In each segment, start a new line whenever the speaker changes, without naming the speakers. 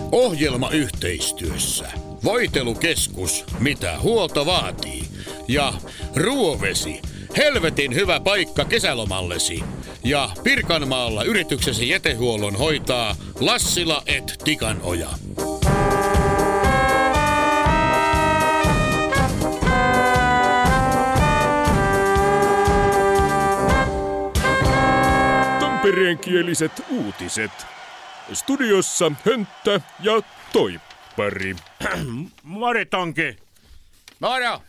Ohjelmayhteistyössä Voitelukeskus, mitä huolto vaatii. Ja Ruovesi, helvetin hyvä paikka kesälomallesi. Ja Pirkanmaalla yrityksesi jätehuollon hoitaa Lassila & Tikanoja.
Tampereenkieliset uutiset. Studiossa Hönttä ja Toippari.
Mori Tonki.
Moro!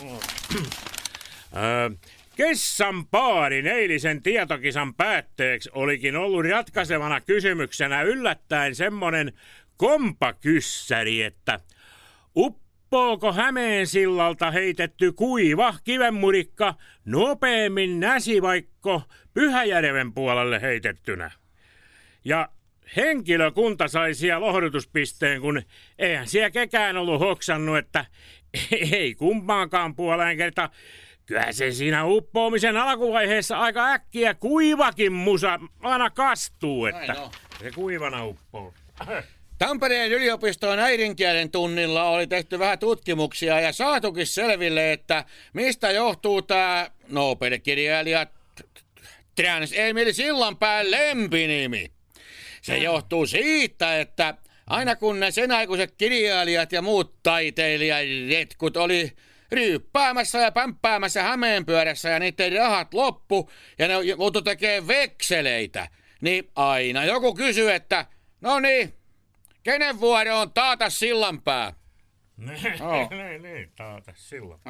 Kessan Paarin eilisen tietokisan päätteeksi olikin ollut ratkaisevana kysymyksenä yllättäen semmonen kompakyssäri, että uppoako Hämeensillalta heitetty kuiva kivenmurikka nopeammin Näsivaikko Pyhäjärven puolelle heitettynä? Ja henkilökunta sai siellä lohdutuspisteen, kun eihän siellä kekään ollut hoksannut, että ei kumpaankaan puoleen kerta. Kyllä se siinä uppoamisen alkuvaiheessa aika äkkiä kuivakin musa aina kastuu, että se kuivana uppoo.
Tampereen yliopiston äidinkielen tunnilla oli tehty vähän tutkimuksia ja saatukin selville, että mistä johtuu tää Nobel-kirjailija Trans-Emil Sillanpään lempinimi. Se johtuu siitä, että aina kun ne sen aikuiset kirjailijat ja muut taiteilijaretkut oli ryyppäämässä ja pämppäämässä Hämeenpyörässä ja niiden rahat loppu ja ne joutui tekemään vekseleitä, niin aina joku kysyy, että no niin, kenen vuoro on taata Sillanpää?
Niin, taata silloin.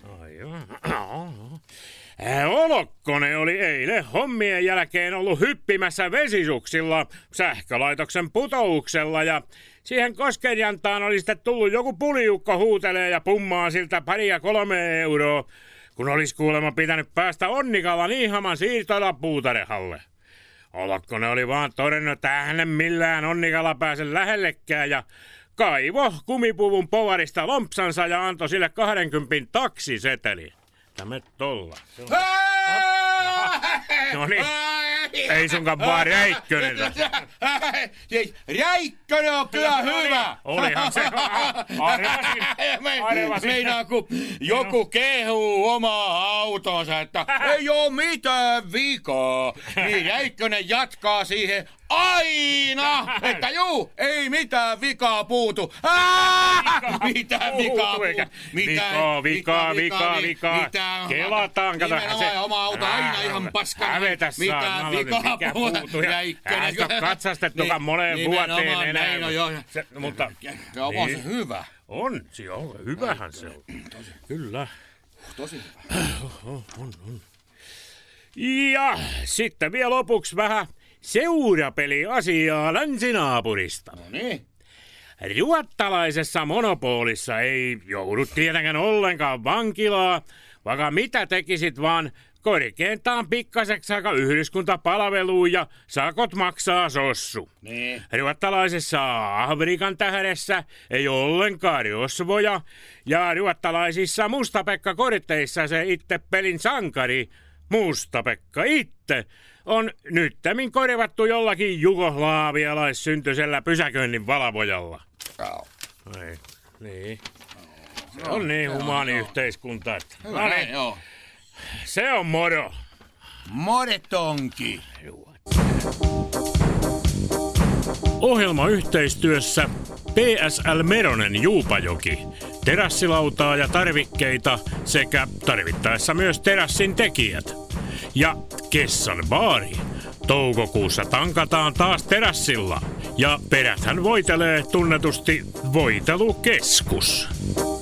Olokkonen oli eilen hommien jälkeen ollut hyppimässä vesisuksilla sähkölaitoksen putouksella ja siihen koskenjantaan oli sitten tullut joku puliukko huutelee ja pummaa siltä 2-3 euroa, kun olisi kuulemma pitänyt päästä Onnikalan Iihaman siirtoilla Puutarehalle. Olokkonen oli vaan todennut, että hänen millään Onnikala pääse lähellekään ja kaivo kumipuvun povarista lompsansa ja antoi sille 20 taksiseteli. Tämä tolla. No niin. Ei sunkaan vaan Räikkönen.
Räikkönen on kyllä hyvä.
Olihan se. Arvasin.
Meinaa, kun joku kehuu omaa autonsa, että ei oo mitään vikaa. Niin Räikkönen jatkaa siihen aina, että juu, ei mitään vikaa puutu. Mitään vikaa puutu.
Vikaa. Kelataan, kato.
Nimenomaan oma auto aina ihan paskana.
Hävetä
mitään vikaa puutu.
Räikkönen. Katsastettukaan moneen vuoteen enää.
Näin on jo.
Mutta
on se hyvä.
On, se on. Hyvähän se on. Kyllä.
Tosi hyvä.
On. Ja sitten vielä lopuksi vähän seurapeliasiaa länsinaapurista.
No niin.
Ruottalaisessa monopolissa ei joudu tietenkään ollenkaan vankilaa, vaikka mitä tekisit vaan korkeintaan pikkaseksi aika yhdyskuntapalveluun ja sakot maksaa sossu.
Niin.
Ruottalaisessa Afrikan tähdessä ei ollenkaan rosvoja ja ruottalaisissa Mustapekka-kortteissa se itse pelin sankari Mustapekka itse on nyttemmin korvattu jollakin jugoslaavialaissyntyisellä pysäköinnin valvojalla. Niin. Se on niin humaani yhteiskunta, että...
Hyvä, joo.
Se on moro.
More Tonki.
Ohjelmayhteistyössä PSL Meronen Juupajoki, terassilautaa ja tarvikkeita sekä tarvittaessa myös terassin tekijät. Ja Kessan Baari. Toukokuussa tankataan taas terassilla ja peräthän voitelee tunnetusti Voitelukeskus.